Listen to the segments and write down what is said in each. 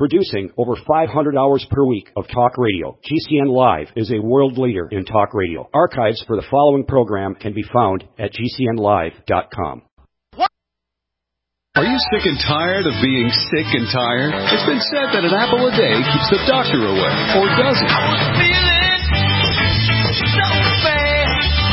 Producing over 500 hours per week of talk radio, GCN Live is a world leader in talk radio. Archives for the following program can be found at GCNlive.com. Are you sick and tired of being sick and tired? It's been said that an apple a day keeps the doctor away, or does it? I was feeling so bad.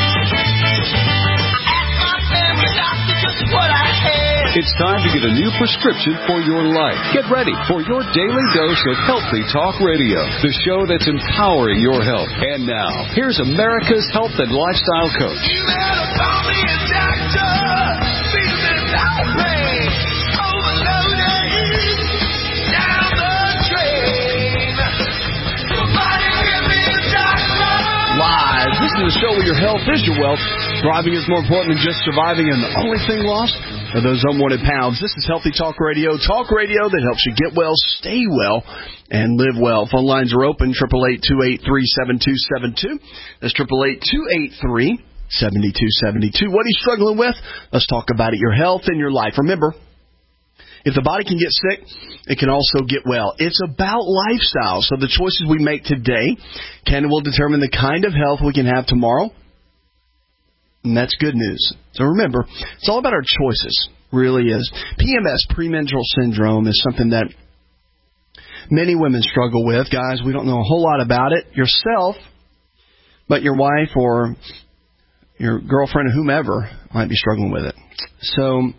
I asked my family doctor just what I had. It's time to get a new prescription for your life. Get ready for your daily dose of Healthy Talk Radio, the show that's empowering your health. And now, here's America's health and lifestyle coach. You better call me a doctor. Feeling outraged. Live. This is a show where your health is your wealth. Thriving is more important than just surviving, and the only thing lost are those unwanted pounds. This is Healthy Talk Radio. Talk radio that helps you get well, stay well, and live well. Phone lines are open, 888-283-7272. That's 888-283-7272. What are you struggling with? Let's talk about it. Your health and your life. Remember, if the body can get sick, it can also get well. It's about lifestyle. So the choices we make today will determine the kind of health we can have tomorrow. And that's good news. So remember, it's all about our choices. Really is. PMS, premenstrual syndrome, is something that many women struggle with. Guys, we don't know a whole lot about it yourself, but your wife or your girlfriend or whomever might be struggling with it. So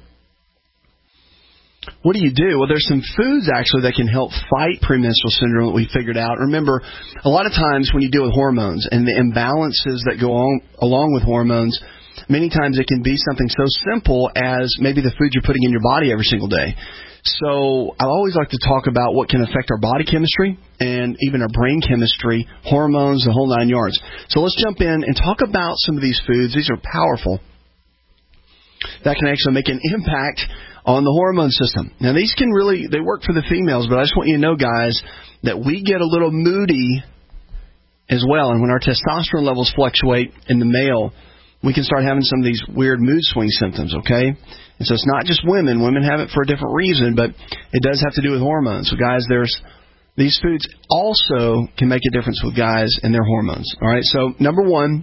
what do you do? Well, there's some foods, actually, that can help fight premenstrual syndrome that we figured out. Remember, a lot of times when you deal with hormones and the imbalances that go on along with hormones, many times it can be something so simple as maybe the food you're putting in your body every single day. So I always like to talk about what can affect our body chemistry and even our brain chemistry, hormones, the whole 9 yards. So let's jump in and talk about some of these foods. These are powerful. That can actually make an impact on the hormone system. Now, these can really, they work for the females, but I just want you to know, guys, that we get a little moody as well. And when our testosterone levels fluctuate in the male, we can start having some of these weird mood swing symptoms, okay? And so it's not just women. Women have it for a different reason, but it does have to do with hormones. So, guys, these foods also can make a difference with guys and their hormones. All right, so number one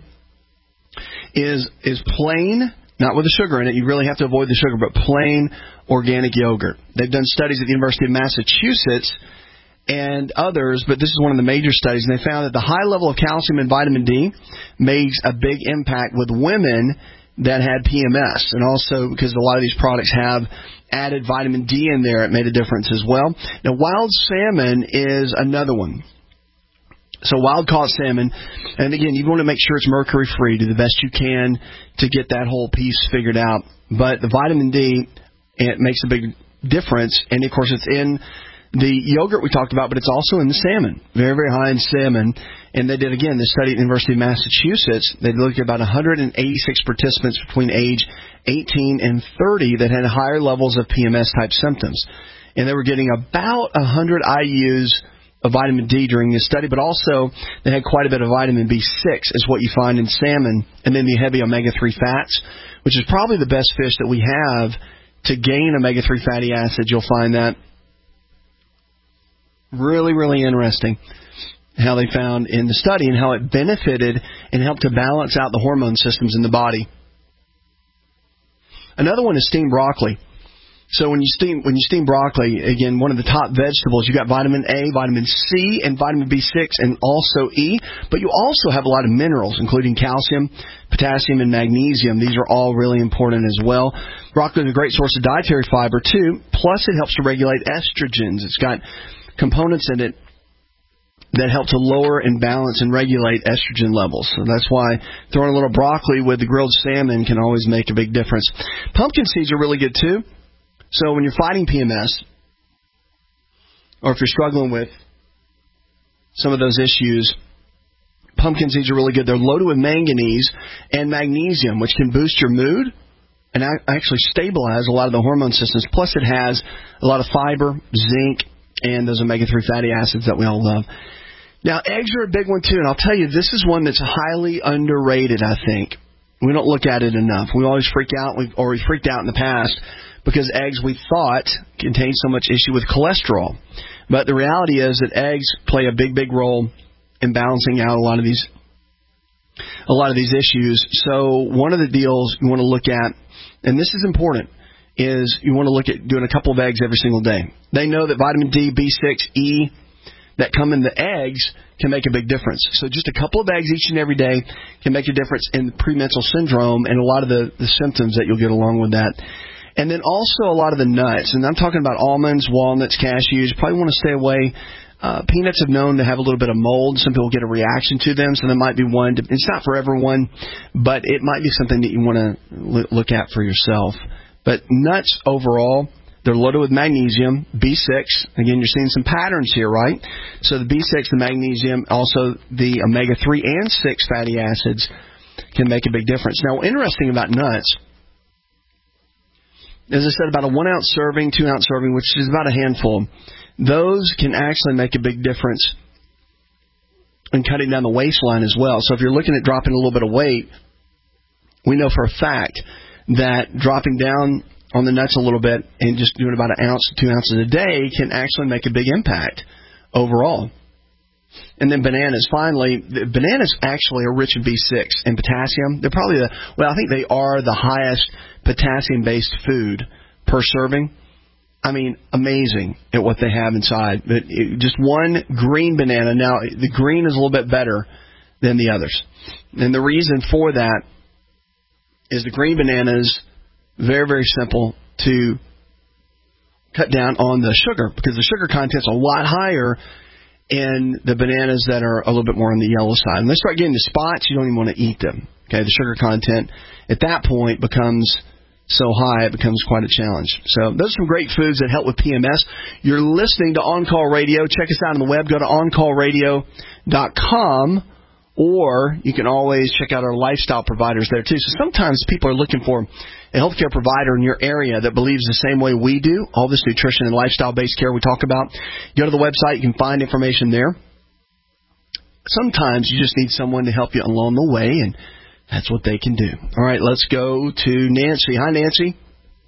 is plain, not with the sugar in it. You really have to avoid the sugar, but plain organic yogurt. They've done studies at the University of Massachusetts and others, but this is one of the major studies, and they found that the high level of calcium and vitamin D makes a big impact with women that had PMS, and also because a lot of these products have added vitamin D in there, it made a difference as well. Now, wild salmon is another one. So wild-caught salmon, and again, you want to make sure it's mercury-free. Do the best you can to get that whole piece figured out. But the vitamin D, it makes a big difference, and, of course, it's in the yogurt we talked about, but it's also in the salmon, very, very high in salmon. And they did, again, this study at the University of Massachusetts. They looked at about 186 participants between age 18 and 30 that had higher levels of PMS-type symptoms. And they were getting about 100 IUs of vitamin D during this study, but also they had quite a bit of vitamin B6 is what you find in salmon, and then the heavy omega-3 fats, which is probably the best fish that we have to gain omega-3 fatty acids. You'll find that really, really interesting how they found in the study and how it benefited and helped to balance out the hormone systems in the body. Another one is steamed broccoli. So when you steam broccoli, again, one of the top vegetables, you got vitamin A, vitamin C, and vitamin B6, and also E. But you also have a lot of minerals, including calcium, potassium, and magnesium. These are all really important as well. Broccoli is a great source of dietary fiber, too. Plus, it helps to regulate estrogens. It's got components in it that help to lower and balance and regulate estrogen levels. So that's why throwing a little broccoli with the grilled salmon can always make a big difference. Pumpkin seeds are really good, too. So when you're fighting PMS, or if you're struggling with some of those issues, pumpkin seeds are really good. They're loaded with manganese and magnesium, which can boost your mood and actually stabilize a lot of the hormone systems. Plus, it has a lot of fiber, zinc, and those omega-3 fatty acids that we all love. Now, eggs are a big one, too, and I'll tell you, this is one that's highly underrated, I think. We don't look at it enough. We always freak out, we freaked out in the past, because eggs, we thought, contained so much issue with cholesterol. But the reality is that eggs play a big role in balancing out a lot of these issues. So one of the deals you want to look at, and this is important, is you want to look at doing a couple of eggs every single day. They know that vitamin D, B6, E that come in the eggs can make a big difference. So just a couple of eggs each and every day can make a difference in premenstrual syndrome and a lot of the symptoms that you'll get along with that. And then also a lot of the nuts. And I'm talking about almonds, walnuts, cashews. You probably want to stay away. Peanuts have known to have a little bit of mold. Some people get a reaction to them, so there might be one. It's not for everyone, but it might be something that you want to look at for yourself. But nuts overall, they're loaded with magnesium, B6. Again, you're seeing some patterns here, right? So the B6, the magnesium, also the omega-3 and 6 fatty acids can make a big difference. Now, interesting about nuts, as I said, about a 1 ounce serving, 2 ounce serving, which is about a handful, those can actually make a big difference in cutting down the waistline as well. So if you're looking at dropping a little bit of weight, we know for a fact that dropping down on the nuts a little bit and just doing about 1 ounce to 2 ounces a day can actually make a big impact overall. And then bananas. Finally, bananas actually are rich in B6 and potassium. They're probably I think they are the highest potassium-based food per serving. I mean, amazing at what they have inside. But just one green banana. Now, the green is a little bit better than the others. And the reason for that is the green bananas, very simple to cut down on the sugar, because the sugar content's a lot higher in the bananas that are a little bit more on the yellow side. When they start getting the spots, you don't even want to eat them. Okay, the sugar content at that point becomes so high it becomes quite a challenge. So those are some great foods that help with PMS. You're listening to On Call Radio. Check us out on the web. Go to OnCallRadio.com, or you can always check out our lifestyle providers there too. So sometimes people are looking for a healthcare provider in your area that believes the same way we do, all this nutrition and lifestyle-based care we talk about. Go to the website. You can find information there. Sometimes you just need someone to help you along the way, and that's what they can do. All right, let's go to Nancy. Hi, Nancy.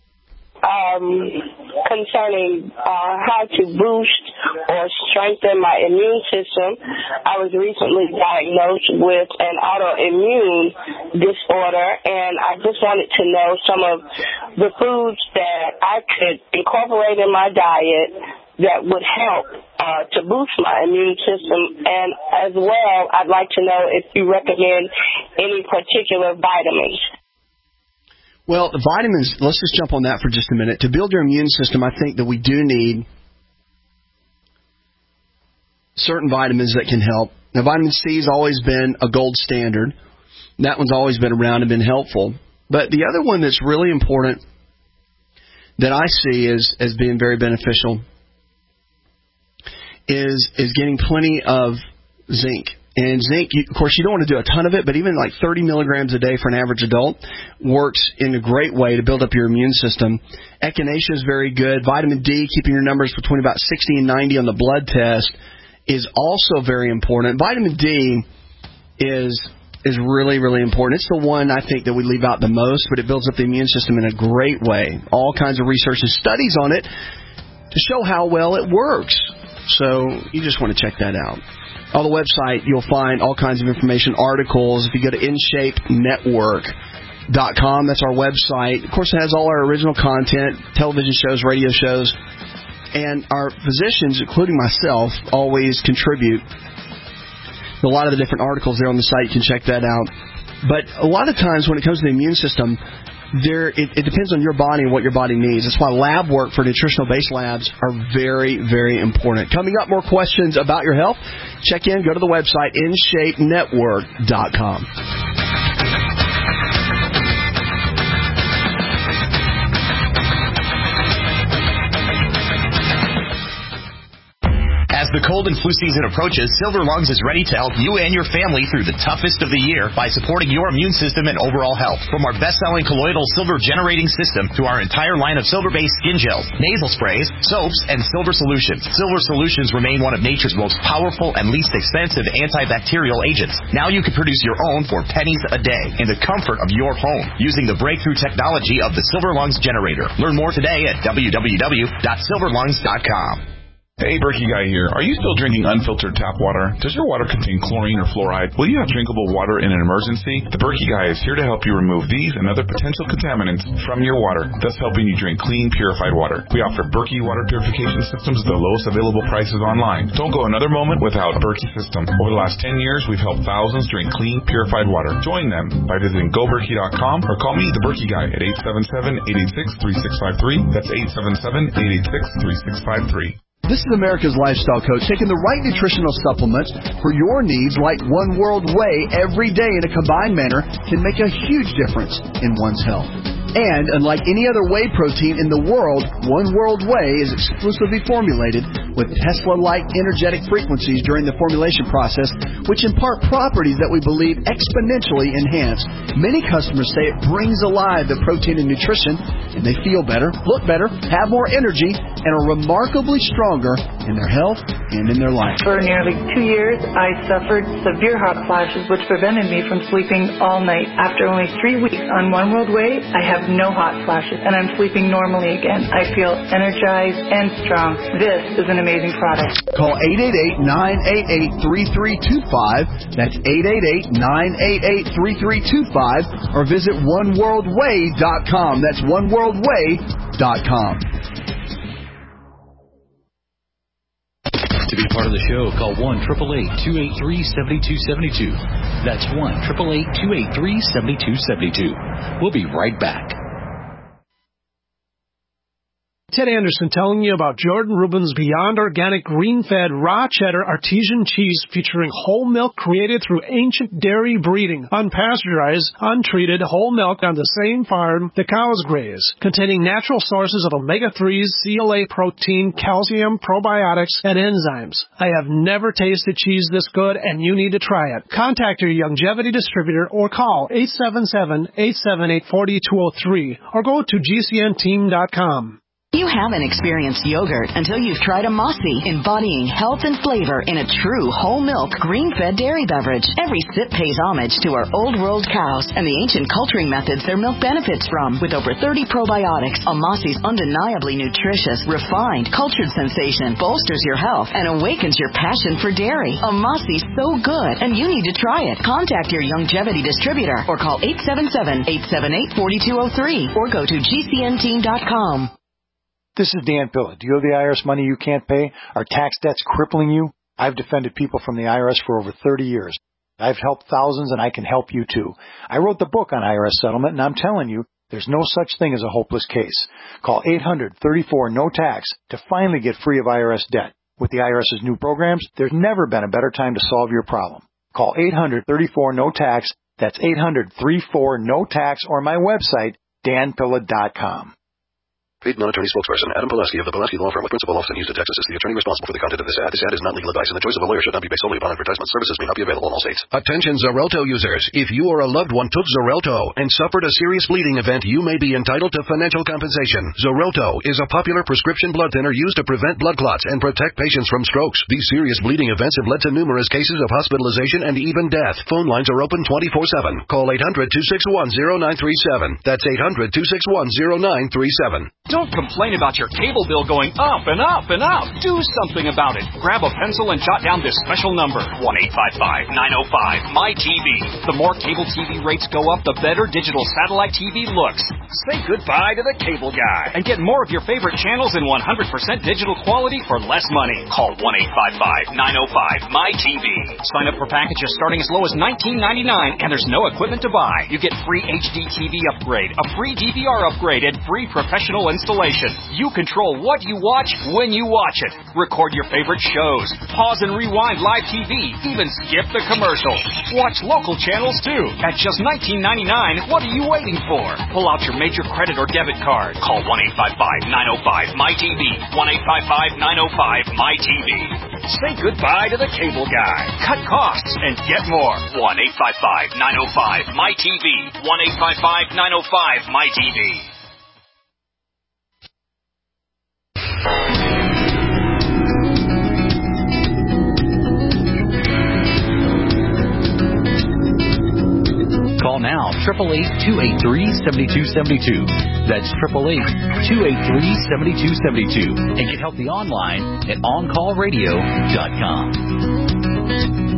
Concerning how to boost or strengthen my immune system, I was recently diagnosed with an autoimmune disorder, and I just wanted to know some of the foods that I could incorporate in my diet that would help to boost my immune system. And as well, I'd like to know if you recommend any particular vitamins. Well, the vitamins, let's just jump on that for just a minute. To build your immune system, I think that we do need certain vitamins that can help. Now, vitamin C has always been a gold standard. That one's always been around and been helpful. But the other one that's really important that I see as being very beneficial is getting plenty of zinc. And zinc, of course, you don't want to do a ton of it, but even like 30 milligrams a day for an average adult works in a great way to build up your immune system. Echinacea is very good. Vitamin D, keeping your numbers between about 60 and 90 on the blood test, is also very important. Vitamin D is really important. It's the one I think that we leave out the most, but it builds up the immune system in a great way. All kinds of research and studies on it to show how well it works. So you just want to check that out. On the website, you'll find all kinds of information, articles. If you go to InShapeNetwork.com, that's our website. Of course, it has all our original content, television shows, radio shows. And our physicians, including myself, always contribute to a lot of the different articles there on the site. You can check that out. But a lot of times when it comes to the immune system, it depends on your body and what your body needs. That's why lab work for nutritional-based labs are very important. Coming up, more questions about your health. Check in. Go to the website, InShapeNetwork.com. As the cold and flu season approaches, Silver Lungs is ready to help you and your family through the toughest of the year by supporting your immune system and overall health. From our best-selling colloidal silver generating system to our entire line of silver-based skin gels, nasal sprays, soaps, and silver solutions. Silver solutions remain one of nature's most powerful and least expensive antibacterial agents. Now you can produce your own for pennies a day in the comfort of your home using the breakthrough technology of the Silver Lungs generator. Learn more today at www.silverlungs.com. Hey, Berkey Guy here. Are you still drinking unfiltered tap water? Does your water contain chlorine or fluoride? Will you have drinkable water in an emergency? The Berkey Guy is here to help you remove these and other potential contaminants from your water, thus helping you drink clean, purified water. We offer Berkey water purification systems at the lowest available prices online. Don't go another moment without a Berkey system. Over the last 10 years, we've helped thousands drink clean, purified water. Join them by visiting GoBerkey.com or call me, the Berkey Guy, at 877-886-3653. That's 877-886-3653. This is America's Lifestyle Coach, taking the right nutritional supplements for your needs like One World Whey every day in a combined manner can make a huge difference in one's health. And unlike any other whey protein in the world, One World Whey is exclusively formulated with Tesla-like energetic frequencies during the formulation process, which impart properties that we believe exponentially enhance. Many customers say it brings alive the protein and nutrition, and they feel better, look better, have more energy, and are remarkably stronger in their health and in their life. For nearly 2 years, I suffered severe hot flashes, which prevented me from sleeping all night. After only 3 weeks on One World Whey, I have no hot flashes, and I'm sleeping normally again. I feel energized and strong. This is an amazing product. Call 888-988-3325. That's 888-988-3325. Or visit OneWorldWhey.com. That's OneWorldWhey.com. To be part of the show, call 1-888-283-7272. That's 1-888-283-7272. We'll be right back. Ted Anderson telling you about Jordan Rubin's Beyond Organic Green-Fed Raw Cheddar Artesian Cheese featuring whole milk created through ancient dairy breeding, unpasteurized, untreated whole milk on the same farm the cows graze, containing natural sources of omega-3s, CLA protein, calcium, probiotics, and enzymes. I have never tasted cheese this good, and you need to try it. Contact your Youngevity distributor or call 877-878-4203 or go to GCNteam.com. You haven't experienced yogurt until you've tried a Mossy, embodying health and flavor in a true whole milk, green-fed dairy beverage. Every sip pays homage to our old world cows and the ancient culturing methods their milk benefits from. With over 30 probiotics, a Mossy's undeniably nutritious, refined, cultured sensation bolsters your health and awakens your passion for dairy. A Mossy's so good, and you need to try it. Contact your Youngevity distributor or call 877-878-4203 or go to GCNteam.com. This is Dan Pilla. Do you have the IRS money you can't pay? Are tax debts crippling you? I've defended people from the IRS for over 30 years. I've helped thousands, and I can help you too. I wrote the book on IRS settlement, and I'm telling you, there's no such thing as a hopeless case. Call 800-34-NO-TAX to finally get free of IRS debt. With the IRS's new programs, there's never been a better time to solve your problem. Call 800-34-NO-TAX. That's 800-34-NO-TAX, or my website, danpilla.com. Paid non-attorney spokesperson Adam Pulaski of the Pulaski Law Firm with principal office in Houston, Texas, is the attorney responsible for the content of this ad. This ad is not legal advice, and the choice of a lawyer should not be based solely upon advertisement. Services may not be available in all states. Attention Xarelto users. If you or a loved one took Xarelto and suffered a serious bleeding event, you may be entitled to financial compensation. Xarelto is a popular prescription blood thinner used to prevent blood clots and protect patients from strokes. These serious bleeding events have led to numerous cases of hospitalization and even death. Phone lines are open 24/7. Call 800-261-0937. That's 800-261-0937. Don't complain about your cable bill going up and up and up. Do something about it. Grab a pencil and jot down this special number, 1-855-905-MY-TV. The more cable TV rates go up, the better digital satellite TV looks. Say goodbye to the cable guy and get more of your favorite channels in 100% digital quality for less money. Call 1-855-905-MY-TV. Sign up for packages starting as low as $19.99, and there's no equipment to buy. You get free HD TV upgrade, a free DVR upgrade, and free professional installation. You control what you watch when you watch it. Record your favorite shows. Pause and rewind live TV. Even skip the commercials. Watch local channels too. At just $19.99, what are you waiting for? Pull out your major credit or debit card. Call 1-855-905-MY-TV. 1-855-905-MY-TV. Say goodbye to the cable guy. Cut costs and get more. 1-855-905-MY-TV. 1-855-905-MY-TV. Call now 888-283-7272. That's 888-283-7272. And get healthy online at OnCallRadio.com.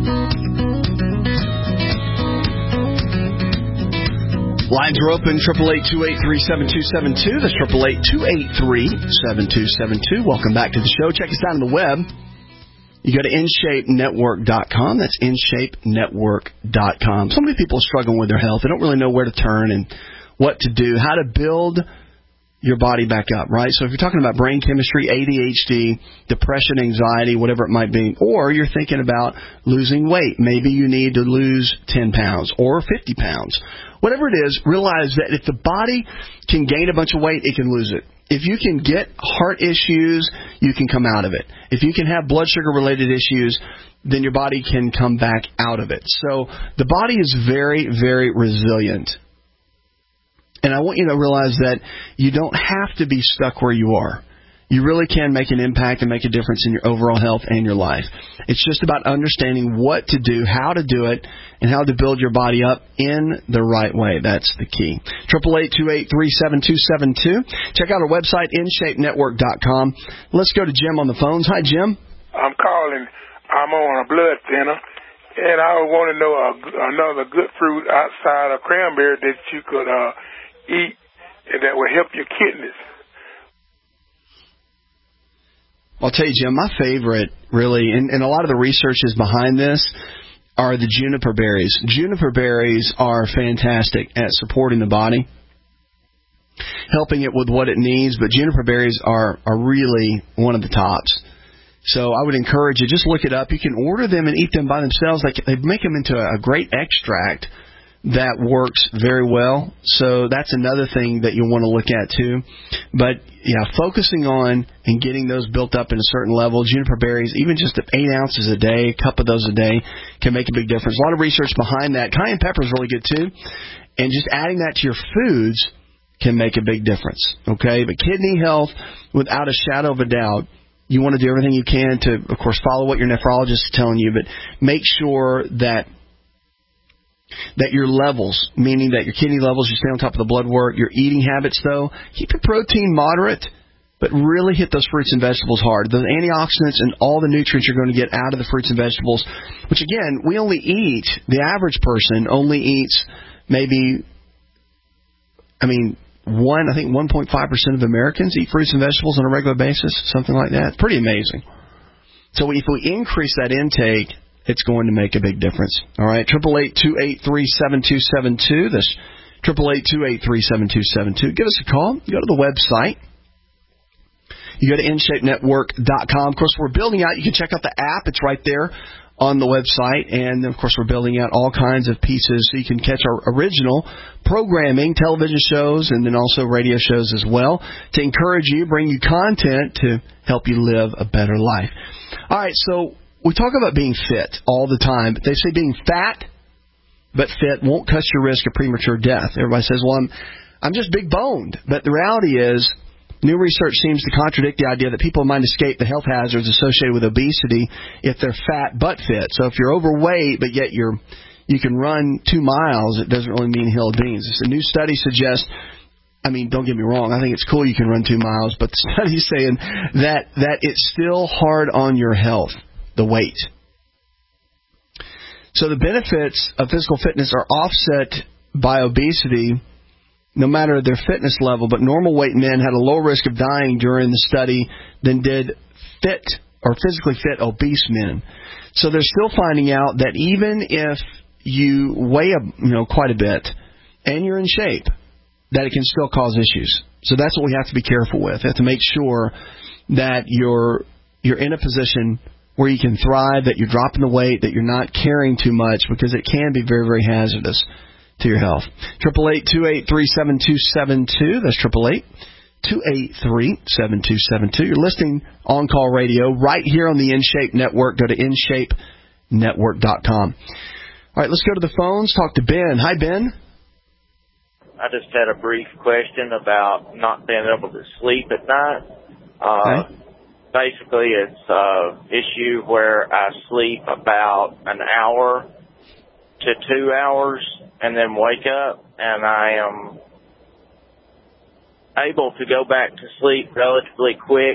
Lines are open, 888-283-7272. That's 888-283-7272. Welcome back to the show. Check us out on the web. You go to InShapeNetwork.com. That's InShapeNetwork.com. So many people are struggling with their health. They don't really know where to turn and what to do, how to build your body back up, right? So if you're talking about brain chemistry, ADHD, depression, anxiety, whatever it might be, or you're thinking about losing weight, maybe you need to lose 10 pounds or 50 pounds. Whatever it is, realize that if the body can gain a bunch of weight, it can lose it. If you can get heart issues, you can come out of it. If you can have blood sugar-related issues, then your body can come back out of it. So the body is very, very resilient. And I want you to realize that you don't have to be stuck where you are. You really can make an impact and make a difference in your overall health and your life. It's just about understanding what to do, how to do it, and how to build your body up in the right way. That's the key. 888-283-7272. Check out our website, InShapeNetwork.com. Let's go to Jim on the phones. Hi, Jim. I'm calling. I'm on a blood thinner, and I want to know another good fruit outside of cranberry that you could eat that will help your kidneys. I'll tell you, Jim, my favorite, really, and a lot of the researchers behind this are the juniper berries. Juniper berries are fantastic at supporting the body, helping it with what it needs, but juniper berries are really one of the tops. So I would encourage you, just look it up. You can order them and eat them by themselves. They make them into a great extract that works very well. So that's another thing that you'll want to look at too. But yeah, focusing on and getting those built up in a certain level, juniper berries, even just 8 ounces a day, a cup of those a day, can make a big difference. A lot of research behind that. Cayenne pepper is really good too. And just adding that to your foods can make a big difference. Okay? But kidney health, without a shadow of a doubt, you want to do everything you can to, of course, follow what your nephrologist is telling you, but make sure that your levels, meaning that your kidney levels, you stay on top of the blood work. Your eating habits, though, keep your protein moderate, but really hit those fruits and vegetables hard. The antioxidants and all the nutrients you're going to get out of the fruits and vegetables, which, again, the average person only eats maybe, I think 1.5% of Americans eat fruits and vegetables on a regular basis, something like that. It's pretty amazing. So if we increase that intake, it's going to make a big difference. All right, 888-283-7272. That's 888-283-7272. Give us a call. You go to the website. You go to InShapeNetwork.com. Of course, we're building out. You can check out the app. It's right there on the website. And, of course, we're building out all kinds of pieces so you can catch our original programming, television shows, and then also radio shows as well to encourage you, bring you content to help you live a better life. All right, so we talk about being fit all the time, but they say being fat but fit won't cut your risk of premature death. Everybody says, well, I'm just big boned. But the reality is, new research seems to contradict the idea that people might escape the health hazards associated with obesity if they're fat but fit. So if you're overweight but yet you can run 2 miles, it doesn't really mean a hill of beans. A new study suggests, don't get me wrong, I think it's cool you can run 2 miles, but the study's saying that it's still hard on your health, the weight. So the benefits of physical fitness are offset by obesity, no matter their fitness level, but normal weight men had a lower risk of dying during the study than did fit or physically fit obese men. So they're still finding out that even if you weigh quite a bit and you're in shape, that it can still cause issues. So that's what we have to be careful with. We have to make sure that you're in a position where you can thrive, that you're dropping the weight, that you're not carrying too much, because it can be very, very hazardous to your health. 888-283-7272. That's 888-283-7272. You're listening On Call Radio right here on the InShape Network. Go to InShapeNetwork.com. All right, let's go to the phones. Talk to Ben. Hi, Ben. I just had a brief question about not being able to sleep at night. Okay. Basically, it's an issue where I sleep about an hour to 2 hours and then wake up, and I am able to go back to sleep relatively quick.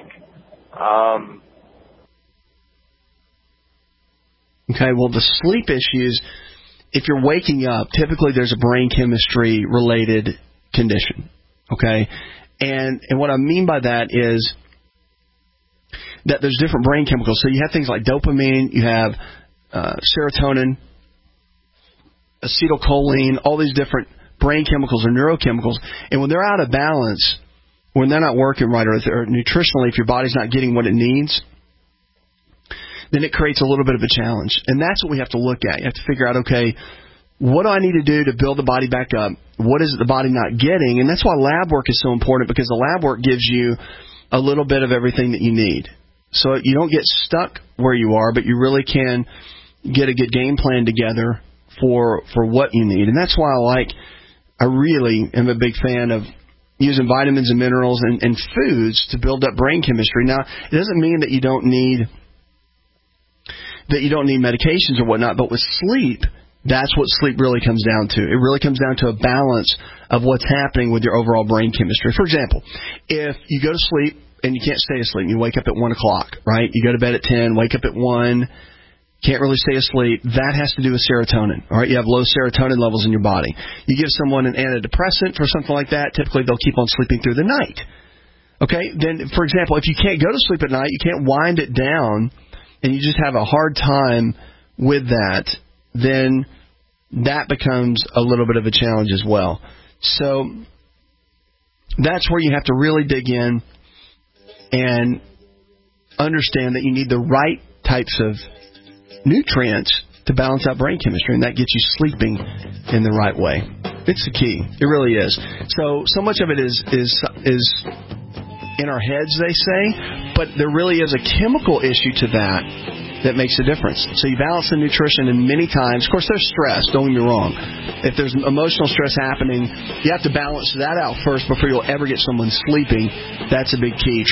Okay, well, the sleep issues, if you're waking up, typically there's a brain chemistry related condition. Okay, and what I mean by that is that there's different brain chemicals. So you have things like dopamine, you have serotonin, acetylcholine, all these different brain chemicals or neurochemicals. And when they're out of balance, when they're not working right, or nutritionally, if your body's not getting what it needs, then it creates a little bit of a challenge. And that's what we have to look at. You have to figure out, okay, what do I need to do to build the body back up? What is it the body not getting? And that's why lab work is so important, because the lab work gives you a little bit of everything that you need. So you don't get stuck where you are, but you really can get a good game plan together for what you need. And that's why I really am a big fan of using vitamins and minerals and foods to build up brain chemistry. Now, it doesn't mean that you don't need medications or whatnot, but with sleep, that's what sleep really comes down to. It really comes down to a balance of what's happening with your overall brain chemistry. For example, if you go to sleep and you can't stay asleep, you wake up at 1 o'clock, right? You go to bed at 10, wake up at 1, can't really stay asleep. That has to do with serotonin, all right? You have low serotonin levels in your body. You give someone an antidepressant for something like that, typically they'll keep on sleeping through the night. Okay? Then, for example, if you can't go to sleep at night, you can't wind it down, and you just have a hard time with that, then that becomes a little bit of a challenge as well. So that's where you have to really dig in and understand that you need the right types of nutrients to balance out brain chemistry, and that gets you sleeping in the right way. It's the key. It really is. So much of it is in our heads, they say, but there really is a chemical issue to that makes a difference. So you balance the nutrition, and many times, of course, there's stress, don't get me wrong. If there's emotional stress happening, you have to balance that out first before you'll ever get someone sleeping. That's a big key.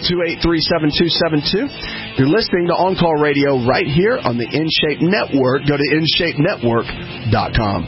888-283-7272. You're listening to On Call Radio right here on the InShape Network. Go to InShapeNetwork.com.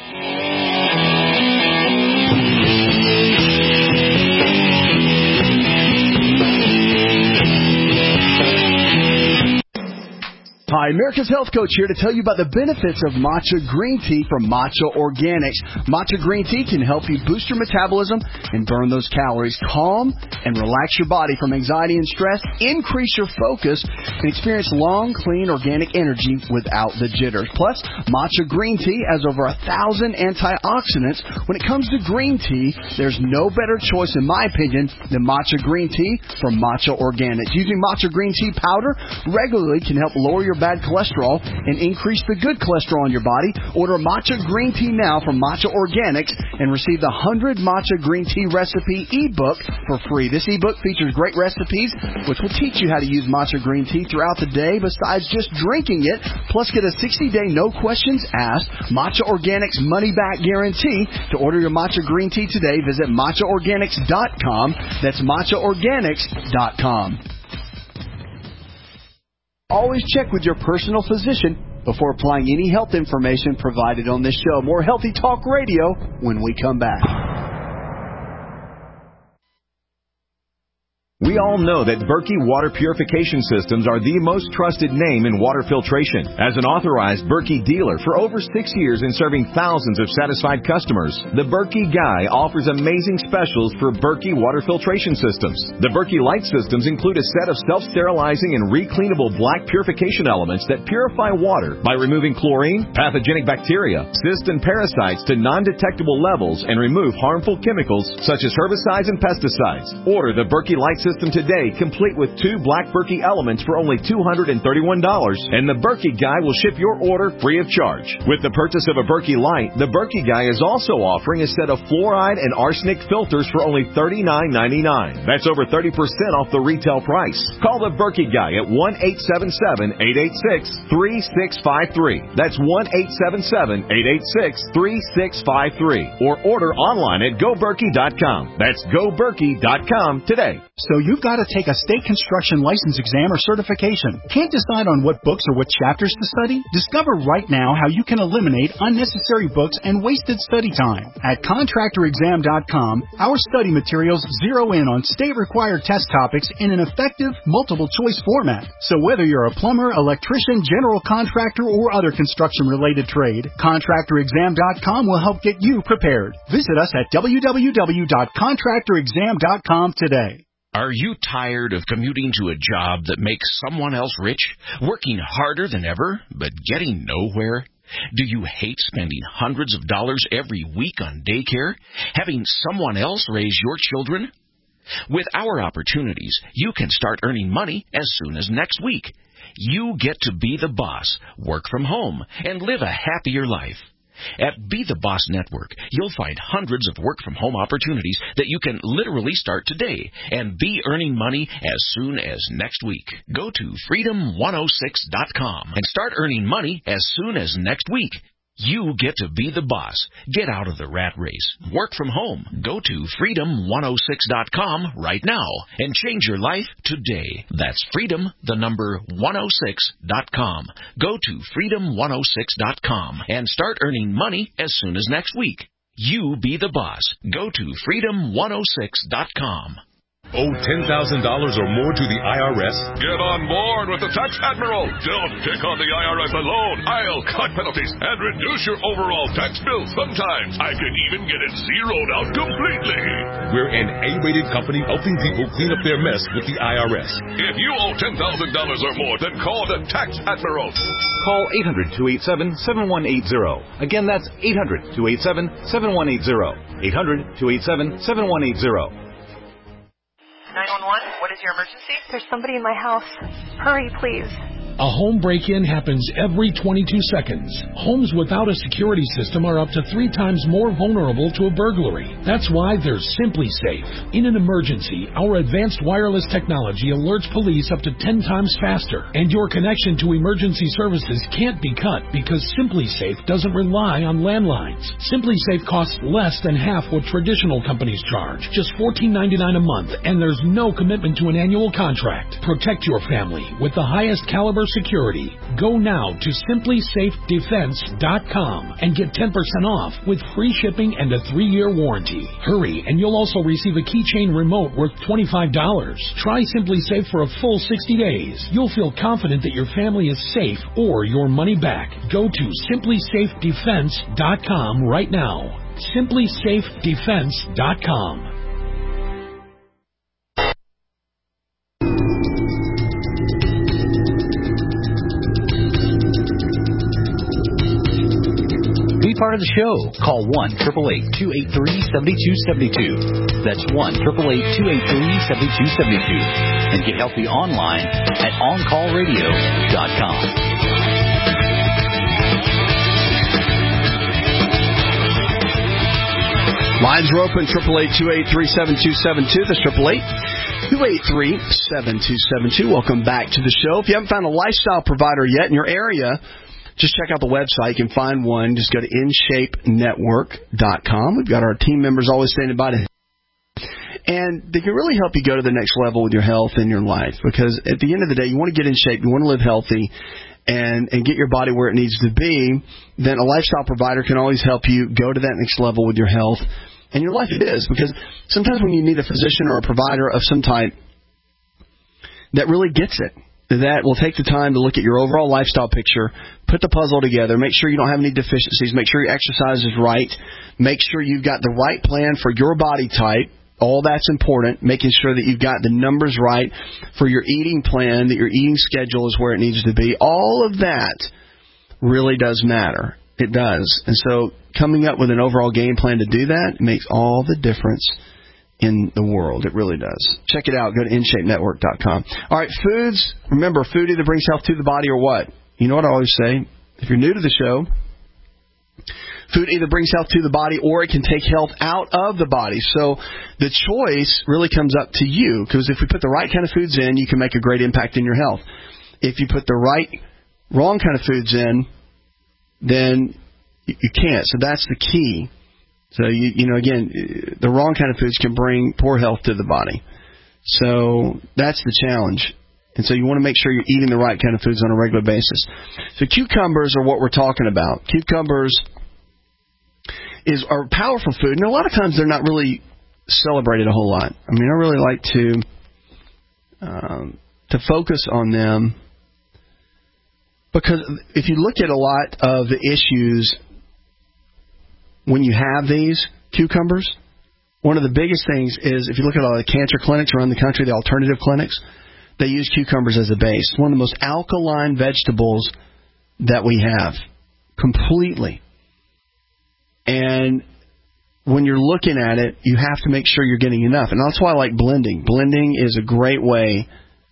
Hi, America's Health Coach here to tell you about the benefits of matcha green tea from Matcha Organics. Matcha green tea can help you boost your metabolism and burn those calories, calm and relax your body from anxiety and stress, increase your focus, and experience long, clean, organic energy without the jitters. Plus, matcha green tea has over 1,000 antioxidants. When it comes to green tea, there's no better choice, in my opinion, than matcha green tea from Matcha Organics. Using matcha green tea powder regularly can help lower your bad cholesterol and increase the good cholesterol in your body. Order matcha green tea now from Matcha Organics and receive the 100 matcha green tea recipe ebook for free. This ebook features great recipes which will teach you how to use matcha green tea throughout the day besides just drinking it. Plus, get a 60-day no questions asked Matcha Organics money back guarantee. To order your matcha green tea today, visit matchaorganics.com. That's matchaorganics.com. Always check with your personal physician before applying any health information provided on this show. More Healthy Talk Radio when we come back. We all know that Berkey Water Purification Systems are the most trusted name in water filtration. As an authorized Berkey dealer for over 6 years and serving thousands of satisfied customers, the Berkey Guy offers amazing specials for Berkey water filtration systems. The Berkey Light systems include a set of self-sterilizing and recleanable black purification elements that purify water by removing chlorine, pathogenic bacteria, cysts, and parasites to non-detectable levels and remove harmful chemicals such as herbicides and pesticides. Order the Berkey Light system today, complete with 2 black Berkey elements for only $231, and the Berkey Guy will ship your order free of charge. With the purchase of a Berkey Light, the Berkey Guy is also offering a set of fluoride and arsenic filters for only $39.99. That's over 30% off the retail price. Call the Berkey Guy at 1-877-886-3653. That's 1-877-886-3653. Or order online at GoBerkey.com. That's GoBerkey.com today. So you've got to take a state construction license exam or certification. Can't decide on what books or what chapters to study? Discover right now how you can eliminate unnecessary books and wasted study time. At ContractorExam.com, our study materials zero in on state-required test topics in an effective, multiple-choice format. So whether you're a plumber, electrician, general contractor, or other construction-related trade, ContractorExam.com will help get you prepared. Visit us at www.ContractorExam.com today. Are you tired of commuting to a job that makes someone else rich, working harder than ever, but getting nowhere? Do you hate spending hundreds of dollars every week on daycare, having someone else raise your children? With our opportunities, you can start earning money as soon as next week. You get to be the boss, work from home, and live a happier life. At Be the Boss Network, you'll find hundreds of work-from-home opportunities that you can literally start today and be earning money as soon as next week. Go to freedom106.com and start earning money as soon as next week. You get to be the boss. Get out of the rat race. Work from home. Go to freedom106.com right now and change your life today. That's freedom106.com. Go to freedom106.com and start earning money as soon as next week. You be the boss. Go to freedom106.com. Owe $10,000 or more to the IRS? Get on board with the Tax Admiral. Don't pick on the IRS alone. I'll cut penalties and reduce your overall tax bill. Sometimes I can even get it zeroed out completely. We're an A-rated company helping people clean up their mess with the IRS. If you owe $10,000 or more, then call the Tax Admiral. Call 800-287-7180. Again, that's 800-287-7180. 800-287-7180. 911, what is your emergency? There's somebody in my house. Hurry, please. A home break-in happens every 22 seconds. Homes without a security system are up to 3 times more vulnerable to a burglary. That's why there's SimpliSafe. In an emergency, our advanced wireless technology alerts police up to 10 times faster, and your connection to emergency services can't be cut because SimpliSafe doesn't rely on landlines. SimpliSafe costs less than half what traditional companies charge, just $14.99 a month, and there's no commitment to an annual contract. Protect your family with the highest caliber security. Go now to simplysafedefense.com and get 10% off with free shipping and a 3-year warranty. Hurry, and you'll also receive a keychain remote worth $25. Try SimpliSafe for a full 60 days. You'll feel confident that your family is safe or your money back. Go to simplysafedefense.com right now. simplysafedefense.com. Part of the show. Call 1-888-283-7272. That's 1-888-283-7272. And get healthy online at OnCallRadio.com. Lines are open, 888-283-7272. That's 888-283-7272. Welcome back to the show. If you haven't found a lifestyle provider yet in your area, just check out the website. You can find one. Just go to InShapeNetwork.com. We've got our team members always standing by to, and they can really help you go to the next level with your health and your life. Because at the end of the day, you want to get in shape, you want to live healthy, and get your body where it needs to be. Then a lifestyle provider can always help you go to that next level with your health and your life. It is, because sometimes when you need a physician or a provider of some type that really gets it, that will take the time to look at your overall lifestyle picture, put the puzzle together, make sure you don't have any deficiencies, make sure your exercise is right, make sure you've got the right plan for your body type. All that's important, making sure that you've got the numbers right for your eating plan, that your eating schedule is where it needs to be. All of that really does matter. It does. And so coming up with an overall game plan to do that makes all the difference in the world. It really does. Check it out. Go to InShapeNetwork.com. All right, foods. Remember, food either brings health to the body or what? You know what I always say? If you're new to the show, food either brings health to the body or it can take health out of the body. So the choice really comes up to you, because if we put the right kind of foods in, you can make a great impact in your health. If you put the wrong kind of foods in, then you can't. So that's the key. So, again, the wrong kind of foods can bring poor health to the body. So that's the challenge. And so you want to make sure you're eating the right kind of foods on a regular basis. So cucumbers are what we're talking about. Cucumbers are a powerful food, and a lot of times they're not really celebrated a whole lot. I mean, I really like to focus on them because if you look at a lot of the issues when you have these cucumbers, one of the biggest things is if you look at all the cancer clinics around the country, the alternative clinics, they use cucumbers as a base. It's one of the most alkaline vegetables that we have, completely. And when you're looking at it, you have to make sure you're getting enough. And that's why I like blending. Blending is a great way,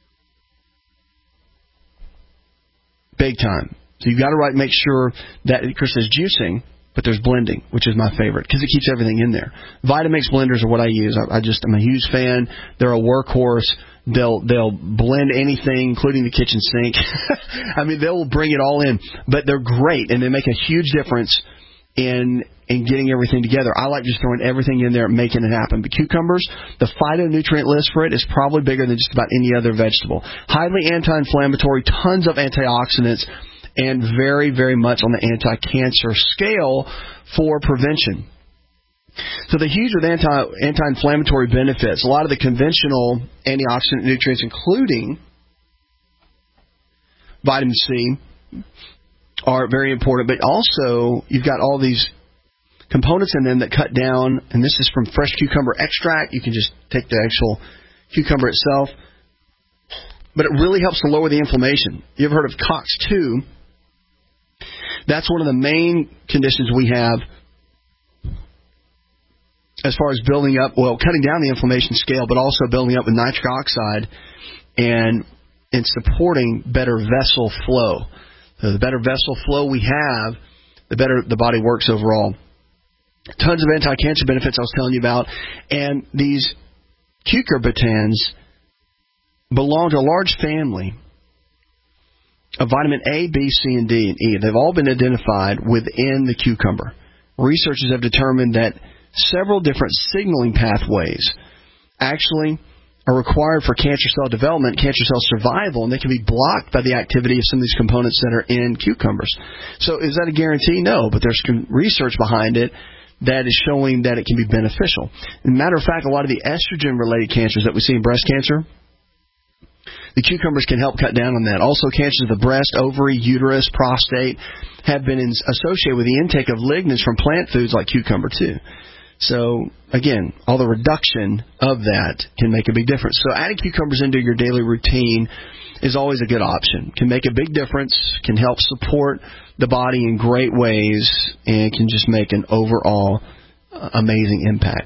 big time. So you've got to make sure that, of course, there's juicing, but there's blending, which is my favorite, because it keeps everything in there. Vitamix blenders are what I use. I'm a huge fan. They're a workhorse. They'll blend anything, including the kitchen sink. I mean, they'll bring it all in. But they're great, and they make a huge difference in getting everything together. I like just throwing everything in there and making it happen. But cucumbers, the phytonutrient list for it is probably bigger than just about any other vegetable. Highly anti-inflammatory, tons of antioxidants, and very, very much on the anti-cancer scale for prevention. So they're huge with anti-inflammatory benefits. A lot of the conventional antioxidant nutrients, including vitamin C, are very important. But also, you've got all these components in them that cut down, and this is from fresh cucumber extract. You can just take the actual cucumber itself. But it really helps to lower the inflammation. You ever heard of COX-2? That's one of the main conditions we have as far as building up, cutting down the inflammation scale, but also building up with nitric oxide and supporting better vessel flow. So the better vessel flow we have, the better the body works overall. Tons of anti-cancer benefits I was telling you about. And these cucurbitans belong to a large family of vitamin A, B, C, and D, and E. They've all been identified within the cucumber. Researchers have determined that several different signaling pathways actually are required for cancer cell development, cancer cell survival, and they can be blocked by the activity of some of these components that are in cucumbers. So is that a guarantee? No, but there's research behind it that is showing that it can be beneficial. As a matter of fact, a lot of the estrogen-related cancers that we see in breast cancer, the cucumbers can help cut down on that. Also, cancers of the breast, ovary, uterus, prostate have been associated with the intake of lignans from plant foods like cucumber, too. So, again, all the reduction of that can make a big difference. So adding cucumbers into your daily routine is always a good option. Can make a big difference, can help support the body in great ways, and can just make an overall amazing impact.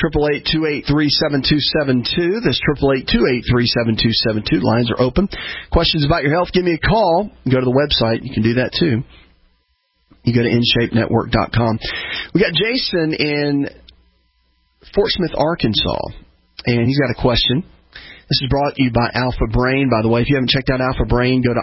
888-283-7272. That's 888-283-7272. Lines are open. Questions about your health, give me a call. Go to the website. You can do that, too. You go to InShapeNetwork.com. We got Jason in Fort Smith, Arkansas, and he's got a question. This is brought to you by Alpha Brain, by the way. If you haven't checked out Alpha Brain, go to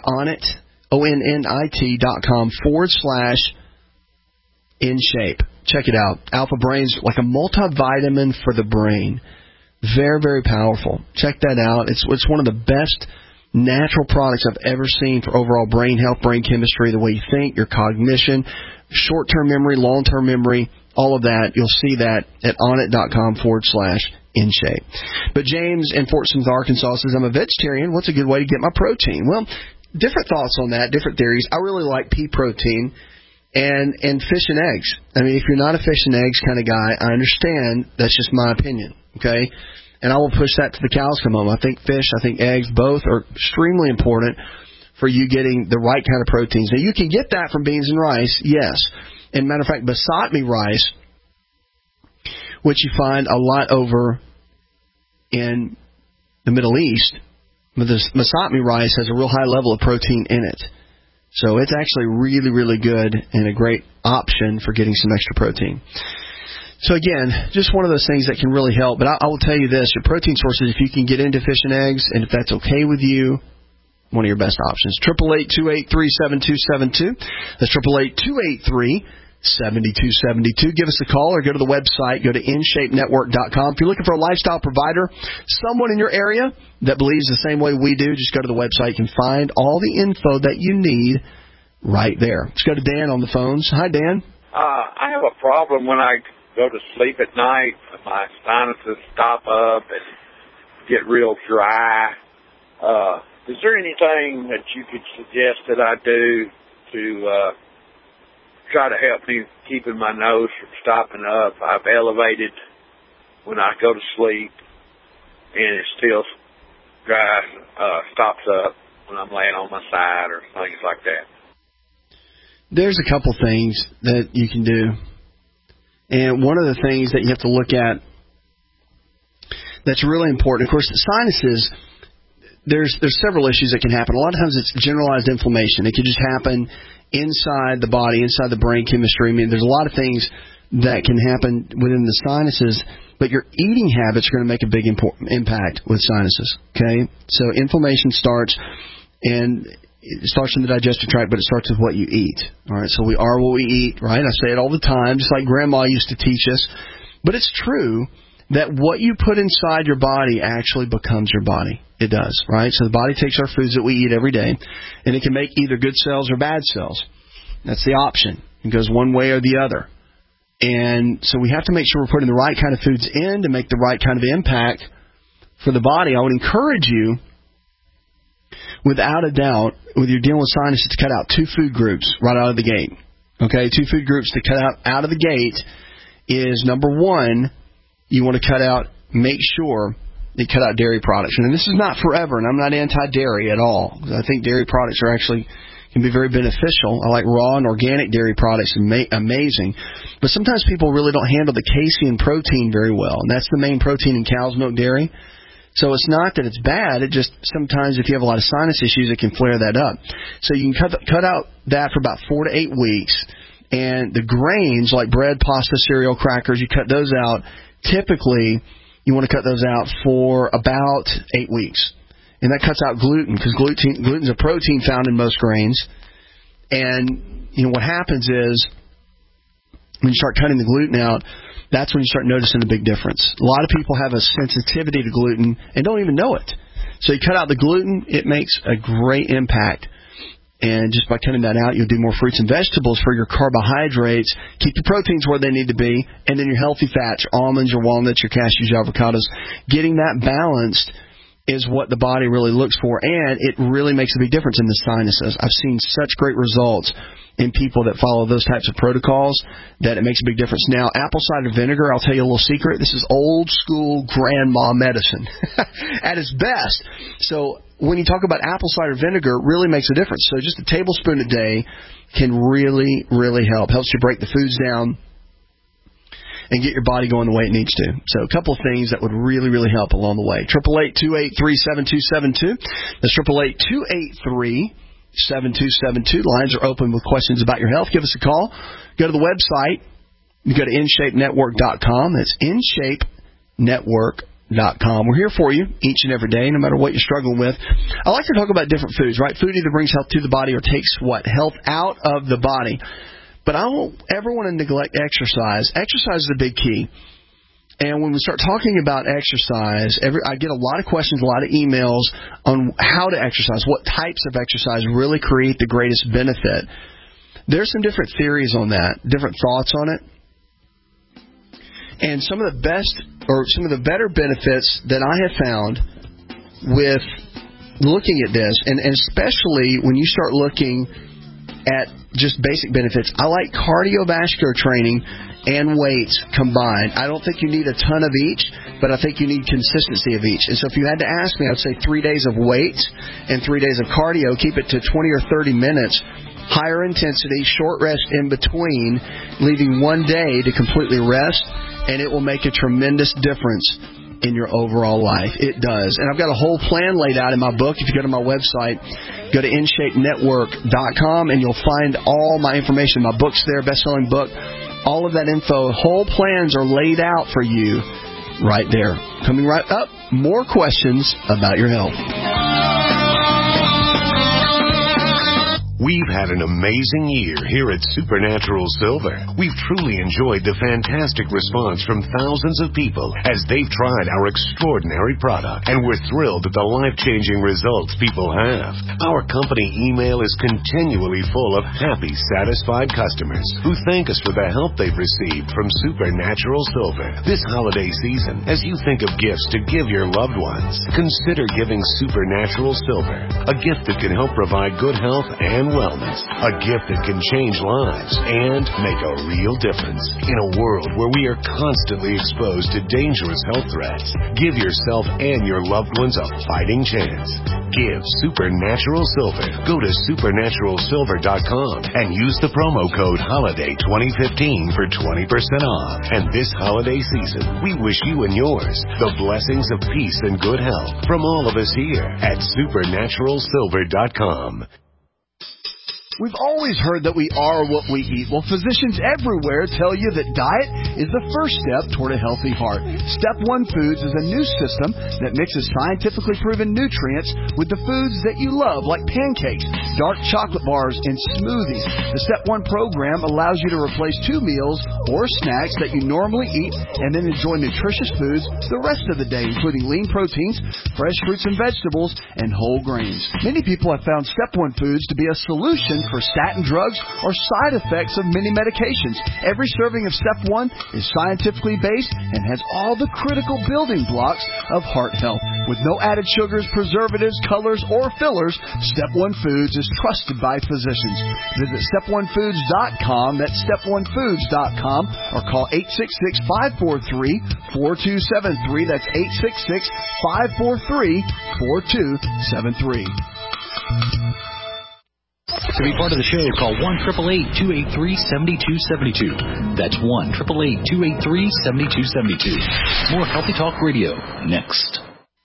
onnit.com/InShape. Check it out. Alpha Brain's like a multivitamin for the brain. Very, very powerful. Check that out. It's one of the best natural products I've ever seen for overall brain health, brain chemistry, the way you think, your cognition, short-term memory, long-term memory, all of that. You'll see that at onnit.com/InShape. But James in Fort Smith, Arkansas says, I'm a vegetarian. What's a good way to get my protein? Well, different thoughts on that, different theories. I really like pea protein and fish and eggs. I mean, if you're not a fish and eggs kind of guy, I understand. That's just my opinion, okay? And I will push that to the cows come home. I think fish, I think eggs, both are extremely important for you getting the right kind of proteins. Now, you can get that from beans and rice, yes. And matter of fact, basmati rice, which you find a lot over in the Middle East, but the basmati rice has a real high level of protein in it. So it's actually really, really good and a great option for getting some extra protein. So again, just one of those things that can really help. But I will tell you this, your protein sources, if you can get into fish and eggs, and if that's okay with you, one of your best options. 888-283-7272. That's 7272. Give us a call or go to the website. Go to InShapeNetwork.com. If you're looking for a lifestyle provider, someone in your area that believes the same way we do, just go to the website. You can find all the info that you need right there. Let's go to Dan on the phones. Hi, Dan. I have a problem when I go to sleep at night. My sinuses stop up and get real dry. Is there anything that you could suggest that I do to try to help me keeping my nose from stopping up? I've elevated when I go to sleep, and it still dry, stops up when I'm laying on my side or things like that. There's a couple things that you can do. And one of the things that you have to look at that's really important, of course, the sinuses, there's several issues that can happen. A lot of times it's generalized inflammation. It could just happen inside the body, inside the brain chemistry. I mean, there's a lot of things that can happen within the sinuses, but your eating habits are going to make a big impact with sinuses, okay? So inflammation starts, and it starts in the digestive tract, but it starts with what you eat, all right? So we are what we eat, right? I say it all the time, just like Grandma used to teach us. But it's true that what you put inside your body actually becomes your body. It does, right? So the body takes our foods that we eat every day, and it can make either good cells or bad cells. That's the option. It goes one way or the other. And so we have to make sure we're putting the right kind of foods in to make the right kind of impact for the body. I would encourage you, without a doubt, when you're dealing with sinuses, to cut out 2 food groups right out of the gate. Okay, 2 food groups to cut out of the gate is, number one, you want to make sure you cut out dairy products. And this is not forever, and I'm not anti-dairy at all. I think dairy products can be very beneficial. I like raw and organic dairy products, amazing. But sometimes people really don't handle the casein protein very well, and that's the main protein in cow's milk dairy. So it's not that it's bad. It just sometimes if you have a lot of sinus issues, it can flare that up. So you can cut out that for about 4 to 8 weeks. And the grains like bread, pasta, cereal, crackers, you cut those out. Typically, you want to cut those out for about 8 weeks. And that cuts out gluten, because gluten's a protein found in most grains. And what happens is when you start cutting the gluten out, that's when you start noticing a big difference. A lot of people have a sensitivity to gluten and don't even know it. So you cut out the gluten, it makes a great impact. And just by cutting that out, you'll do more fruits and vegetables for your carbohydrates, keep your proteins where they need to be, and then your healthy fats, your almonds, your walnuts, your cashews, your avocados. Getting that balanced is what the body really looks for, and it really makes a big difference in the sinuses. I've seen such great results in people that follow those types of protocols that it makes a big difference. Now, apple cider vinegar, I'll tell you a little secret. This is old school grandma medicine at its best. So when you talk about apple cider vinegar, it really makes a difference. So just a tablespoon a day can really, really help. Helps you break the foods down and get your body going the way it needs to. So a couple of things that would really, really help along the way. 888-283-7272. That's 888-283-7272. Lines are open with questions about your health. Give us a call. Go to the website. You go to InShapeNetwork.com. That's InShapeNetwork.com. We're here for you each and every day, no matter what you're struggling with. I like to talk about different foods, right? Food either brings health to the body or takes health out of the body. But I don't ever want to neglect exercise. Exercise is a big key. And when we start talking about exercise, I get a lot of questions, a lot of emails on how to exercise, what types of exercise really create the greatest benefit. There's some different theories on that, different thoughts on it. And some of the best or some of the better benefits that I have found with looking at this, and especially when you start looking at just basic benefits, I like cardiovascular training and weights combined. I don't think you need a ton of each, but I think you need consistency of each. And so if you had to ask me, I'd say 3 days of weights and 3 days of cardio. Keep it to 20 or 30 minutes. Higher intensity, short rest in between, leaving 1 day to completely rest, and it will make a tremendous difference in your overall life. It does. And I've got a whole plan laid out in my book. If you go to my website, go to InShapeNetwork.com, and you'll find all my information. My book's there, best-selling book. All of that info, whole plans are laid out for you right there. Coming right up, more questions about your health. We've had an amazing year here at Supernatural Silver. We've truly enjoyed the fantastic response from thousands of people as they've tried our extraordinary product, and we're thrilled at the life-changing results people have. Our company email is continually full of happy, satisfied customers who thank us for the help they've received from Supernatural Silver. This holiday season, as you think of gifts to give your loved ones, consider giving Supernatural Silver, a gift that can help provide good health and wellness, a gift that can change lives and make a real difference. In a world where we are constantly exposed to dangerous health threats, give yourself and your loved ones a fighting chance. Give Supernatural Silver. Go to supernaturalsilver.com and use the promo code HOLIDAY2015 for 20% off. And this holiday season, we wish you and yours the blessings of peace and good health from all of us here at supernaturalsilver.com. We've always heard that we are what we eat. Well, physicians everywhere tell you that diet is the first step toward a healthy heart. Step 1 Foods is a new system that mixes scientifically proven nutrients with the foods that you love, like pancakes, dark chocolate bars, and smoothies. The Step 1 program allows you to replace 2 meals or snacks that you normally eat and then enjoy nutritious foods the rest of the day, including lean proteins, fresh fruits and vegetables, and whole grains. Many people have found Step 1 Foods to be a solution for statin drugs or side effects of many medications. Every serving of Step 1 is scientifically based and has all the critical building blocks of heart health. With no added sugars, preservatives, colors, or fillers, Step 1 Foods is trusted by physicians. Visit step1foods.com, that's step1foods.com, or call 866-543-4273, that's 866-543-4273. To be part of the show, call 1-888-283-7272. That's 1-888-283-7272. More Healthy Talk Radio next.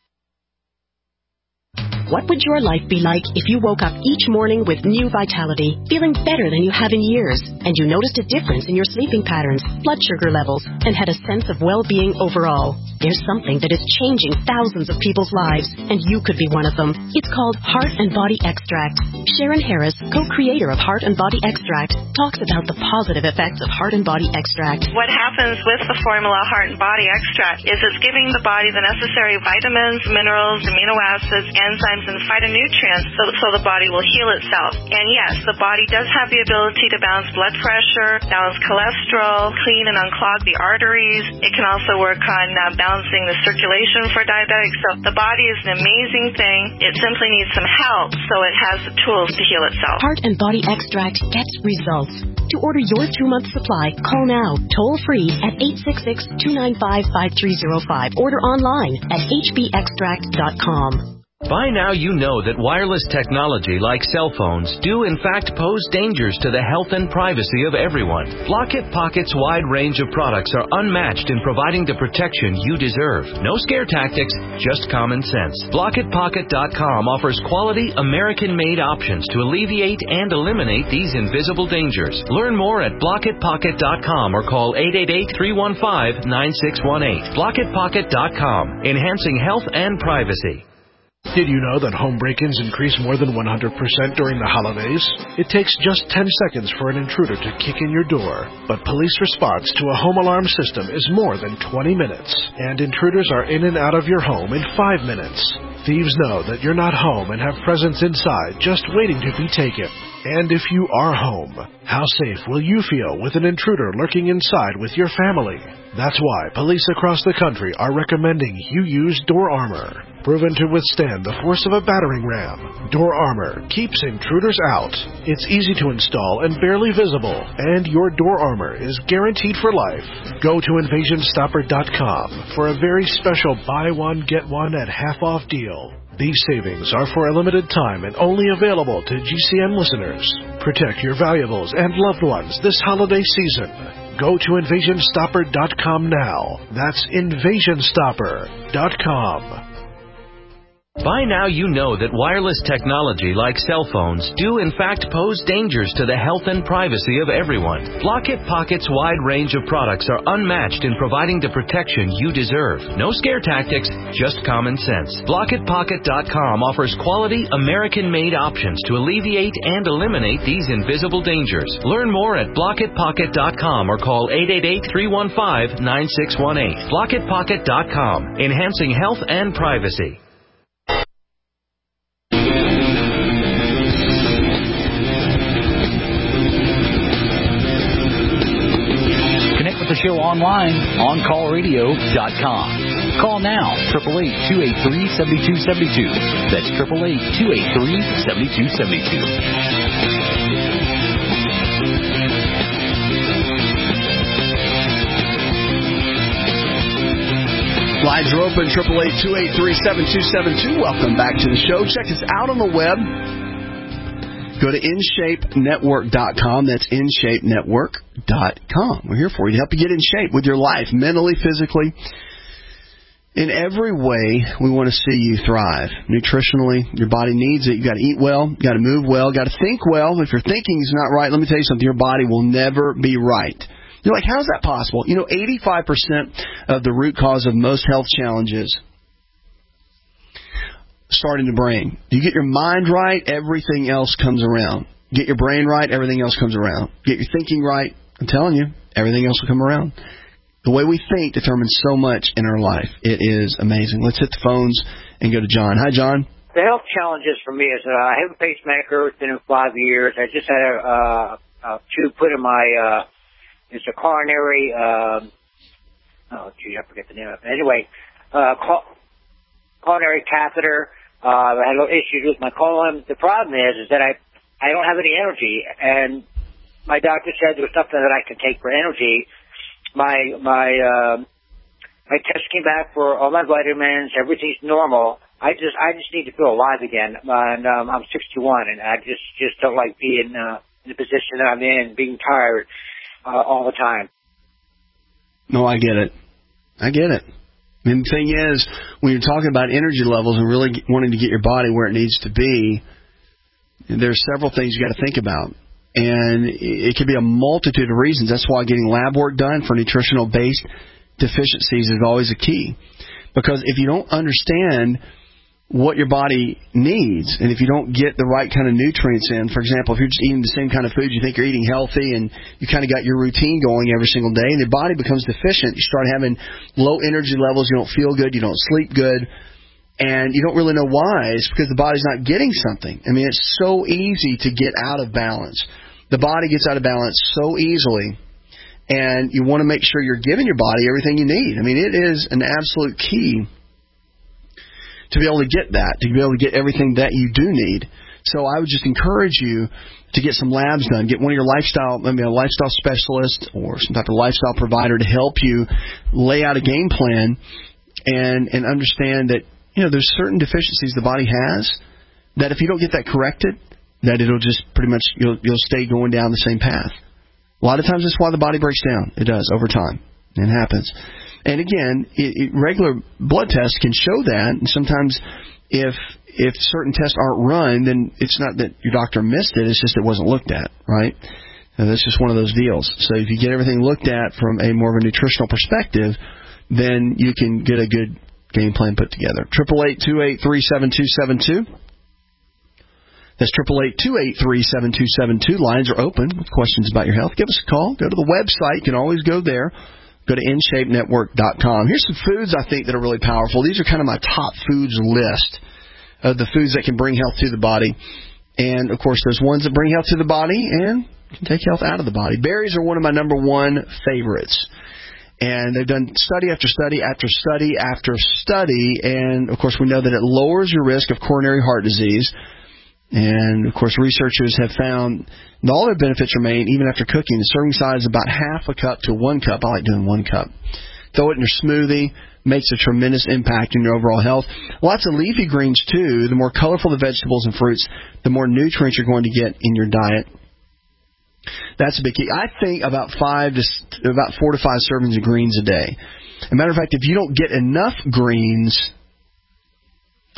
What would your life be like if you woke up each morning with new vitality, feeling better than you have in years, and you noticed a difference in your sleeping patterns, blood sugar levels, and had a sense of well-being overall? There's something that is changing thousands of people's lives, and you could be one of them. It's called Heart and Body Extract. Sharon Harris, co-creator of Heart and Body Extract, talks about the positive effects of Heart and Body Extract. What happens with the formula Heart and Body Extract is it's giving the body the necessary vitamins, minerals, amino acids, enzymes, and phytonutrients so the body will heal itself. And yes, the body does have the ability to balance blood pressure, balance cholesterol, clean and unclog the arteries. It can also work on balancing the circulation for diabetics. So the body is an amazing thing. It simply needs some help so it has the tools to heal itself. Heart and Body Extract gets results. To order your 2-month supply, call now, toll free at 866-295-5305. Order online at hbextract.com. By now you know that wireless technology like cell phones do in fact pose dangers to the health and privacy of everyone. Blockit Pocket's wide range of products are unmatched in providing the protection you deserve. No scare tactics, just common sense. BlockitPocket.com offers quality American-made options to alleviate and eliminate these invisible dangers. Learn more at BlockitPocket.com or call 888-315-9618. BlockitPocket.com, enhancing health and privacy. Did you know that home break-ins increase more than 100% during the holidays? It takes just 10 seconds for an intruder to kick in your door, but police response to a home alarm system is more than 20 minutes, and intruders are in and out of your home in 5 minutes. Thieves know that you're not home and have presents inside just waiting to be taken. And if you are home, how safe will you feel with an intruder lurking inside with your family? That's why police across the country are recommending you use Door Armor. Proven to withstand the force of a battering ram, Door Armor keeps intruders out. It's easy to install and barely visible, and your Door Armor is guaranteed for life. Go to InvasionStopper.com for a very special buy one, get one at half-off deal. These savings are for a limited time and only available to GCN listeners. Protect your valuables and loved ones this holiday season. Go to InvasionStopper.com now. That's InvasionStopper.com. By now you know that wireless technology like cell phones do in fact pose dangers to the health and privacy of everyone. Lockit Pocket's wide range of products are unmatched in providing the protection you deserve. No scare tactics, just common sense. LockitPocket.com offers quality American-made options to alleviate and eliminate these invisible dangers. Learn more at LockitPocket.com or call 888-315-9618. LockitPocket.com, enhancing health and privacy. The show online, OnCallRadio.com. Call now, 888-283-7272. That's 888-283-7272. Lines are open, 888-283-7272. Welcome back to the show. Check us out on the web. Go to InShapeNetwork.com. That's InShapeNetwork.com. We're here for you to help you get in shape with your life, mentally, physically. In every way, we want to see you thrive. Nutritionally, your body needs it. You've got to eat well. You've got to move well. You've got to think well. If your thinking is not right, let me tell you something. Your body will never be right. You're like, how is that possible? 85% of the root cause of most health challenges start in the brain. You get your mind right, everything else comes around. Get your brain right, everything else comes around. Get your thinking right, I'm telling you, everything else will come around. The way we think determines so much in our life. It is amazing. Let's hit the phones and go to John. Hi, John. The health challenges for me is I have a pacemaker. It's been in 5 years. I just had a tube put in my, it's a coronary, I forget the name of it. Anyway, coronary catheter. I had a little issues with my colon. The problem is that I don't have any energy, and my doctor said there was something that I can take for energy. My test came back for all my vitamins. Everything's normal. I just need to feel alive again. And I'm 61, and I just don't like being in the position that I'm in, being tired all the time. No, I get it. And the thing is, when you're talking about energy levels and really wanting to get your body where it needs to be, there's several things you got to think about. And it could be a multitude of reasons. That's why getting lab work done for nutritional-based deficiencies is always a key. Because if you don't understand what your body needs, and if you don't get the right kind of nutrients in, for example, if you're just eating the same kind of food, you think you're eating healthy, and you kind of got your routine going every single day, and your body becomes deficient. You start having low energy levels, you don't feel good, you don't sleep good, and you don't really know why. It's because the body's not getting something. I mean, it's so easy to get out of balance. The body gets out of balance so easily, and you want to make sure you're giving your body everything you need. I mean, it is an absolute key to be able to get that, to be able to get everything that you do need. So I would just encourage you to get some labs done. Get one of your a lifestyle specialist or some type of lifestyle provider to help you lay out a game plan and understand that, there's certain deficiencies the body has that if you don't get that corrected, that it'll just pretty much, you'll stay going down the same path. A lot of times that's why the body breaks down. It does over time. It happens. And again, regular blood tests can show that. And sometimes if certain tests aren't run, then it's not that your doctor missed it. It's just it wasn't looked at, right? And that's just one of those deals. So if you get everything looked at from a more of a nutritional perspective, then you can get a good game plan put together. 888-283-7272. That's 888-283-7272. Lines are open with questions about your health. Give us a call. Go to the website. You can always go there. Go to InShapeNetwork.com. Here's some foods I think that are really powerful. These are kind of my top foods list of the foods that can bring health to the body. And, of course, there's ones that bring health to the body and can take health out of the body. Berries are one of my number one favorites. And they've done study after study after study after study. And, of course, we know that it lowers your risk of coronary heart disease. And, of course, researchers have found that all their benefits remain even after cooking. The serving size is about half a cup to 1 cup. I like doing 1 cup. Throw it in your smoothie. Makes a tremendous impact in your overall health. Lots of leafy greens, too. The more colorful the vegetables and fruits, the more nutrients you're going to get in your diet. That's a big key. I think about 4 to 5 servings of greens a day. As a matter of fact, if you don't get enough greens,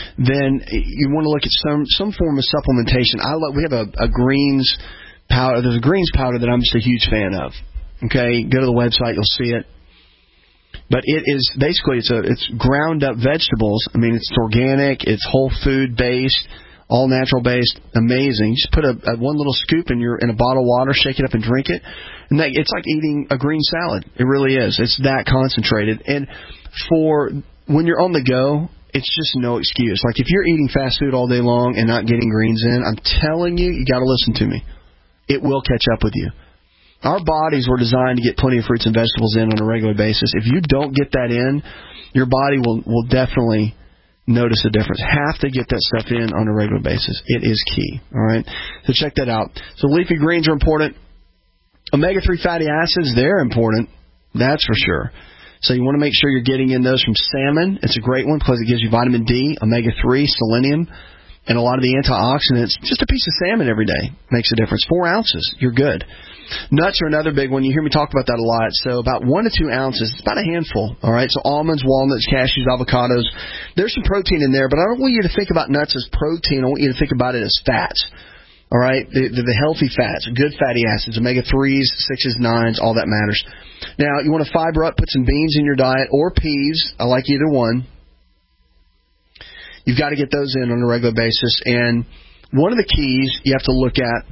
then you want to look at some form of supplementation. We have a greens powder. There's a greens powder that I'm just a huge fan of. Okay, go to the website, you'll see it. But it is basically it's ground up vegetables. I mean, it's organic, it's whole food based, all natural based, amazing. Just put a one little scoop in a bottle of water, shake it up and drink it, and it's like eating a green salad. It really is. It's that concentrated. And for when you're on the go, it's just no excuse. Like if you're eating fast food all day long and not getting greens in, I'm telling you, you got to listen to me. It will catch up with you. Our bodies were designed to get plenty of fruits and vegetables in on a regular basis. If you don't get that in, your body will definitely notice a difference. Have to get that stuff in on a regular basis. It is key. All right? So check that out. So leafy greens are important. Omega-3 fatty acids, they're important. That's for sure. So you want to make sure you're getting in those from salmon. It's a great one because it gives you vitamin D, omega-3, selenium, and a lot of the antioxidants. Just a piece of salmon every day makes a difference. 4 ounces, you're good. Nuts are another big one. You hear me talk about that a lot. So about 1 to 2 ounces. It's about a handful. All right. So almonds, walnuts, cashews, avocados. There's some protein in there, but I don't want you to think about nuts as protein. I want you to think about it as fats. All right. The healthy fats, good fatty acids, omega-3s, 6s, 9s, all that matters. Now, you want to fiber up, put some beans in your diet or peas. I like either one. You've got to get those in on a regular basis. And one of the keys you have to look at,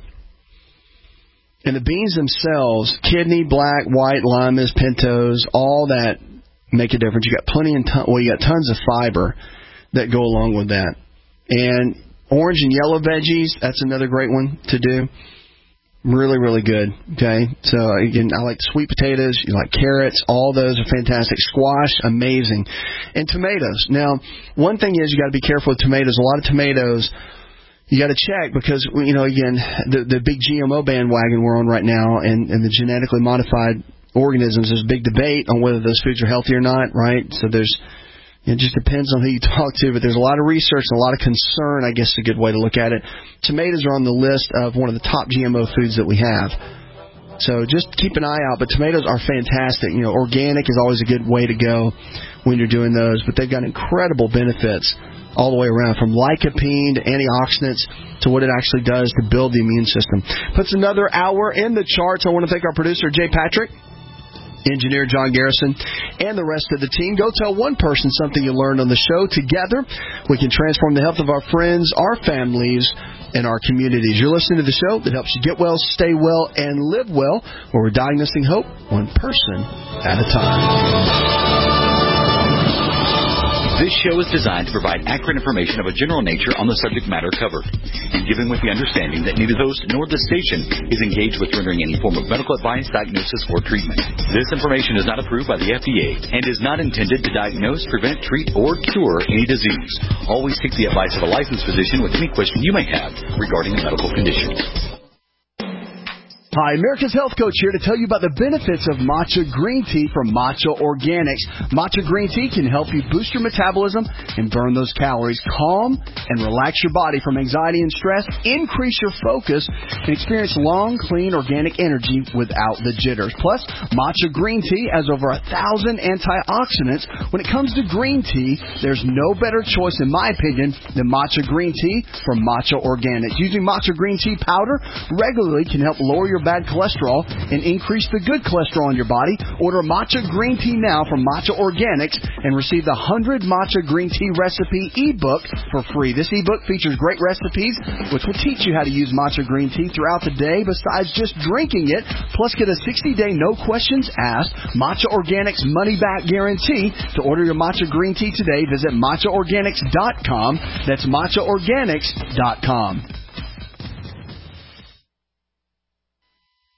and the beans themselves, kidney, black, white, limas, pintos, all that make a difference. You got you got tons of fiber that go along with that. And orange and yellow veggies, that's another great one to do. Really, really good. Okay, so again, I like sweet potatoes. You like carrots. All those are fantastic. Squash, amazing. And tomatoes. Now, one thing is you got to be careful with tomatoes. A lot of tomatoes, you got to check because, again, the big GMO bandwagon we're on right now and the genetically modified organisms, there's a big debate on whether those foods are healthy or not, right? So it just depends on who you talk to, but there's a lot of research and a lot of concern, I guess is a good way to look at it. Tomatoes are on the list of one of the top GMO foods that we have. So just keep an eye out, but tomatoes are fantastic. Organic is always a good way to go when you're doing those, but they've got incredible benefits all the way around, from lycopene to antioxidants to what it actually does to build the immune system. Puts another hour in the charts. I want to thank our producer, Jay Patrick, engineer John Garrison, and the rest of the team. Go tell one person something you learned on the show. Together, we can transform the health of our friends, our families, and our communities. You're listening to the show that helps you get well, stay well, and live well, where we're diagnosing hope one person at a time. This show is designed to provide accurate information of a general nature on the subject matter covered, and given with the understanding that neither the host nor the station is engaged with rendering any form of medical advice, diagnosis, or treatment. This information is not approved by the FDA and is not intended to diagnose, prevent, treat, or cure any disease. Always seek the advice of a licensed physician with any question you may have regarding a medical condition. Hi, America's Health Coach here to tell you about the benefits of matcha green tea from Matcha Organics. Matcha green tea can help you boost your metabolism and burn those calories, calm and relax your body from anxiety and stress, increase your focus, and experience long, clean, organic energy without the jitters. Plus, matcha green tea has over 1,000 antioxidants. When it comes to green tea, there's no better choice, in my opinion, than matcha green tea from Matcha Organics. Using matcha green tea powder regularly can help lower your bad cholesterol and increase the good cholesterol in your body. Order matcha green tea now from Matcha Organics and receive the 100 matcha green tea recipe ebook for free. This ebook features great recipes which will teach you how to use matcha green tea throughout the day besides just drinking it. Plus, get a 60-day no questions asked Matcha Organics money back guarantee. To order your matcha green tea today, visit matchaorganics.com. That's matchaorganics.com.